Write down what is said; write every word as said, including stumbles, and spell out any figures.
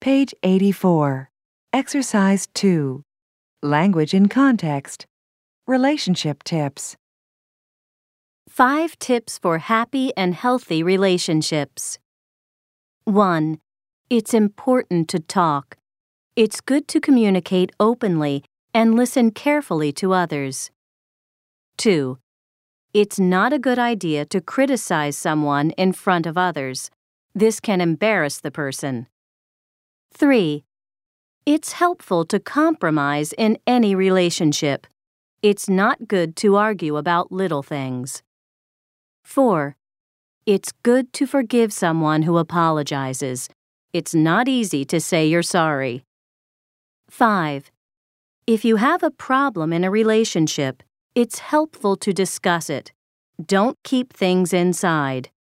Page eighty-four. Exercise two. Language in context. Relationship tips. Five tips for happy and healthy relationships. one. It's important to talk. It's good to communicate openly and listen carefully to others. two. It's not a good idea to criticize someone in front of others. This can embarrass the person. three. It's helpful to compromise in any relationship. It's not good to argue about little things. four. It's good to forgive someone who apologizes. It's not easy to say you're sorry. five. If you have a problem in a relationship, it's helpful to discuss it. Don't keep things inside.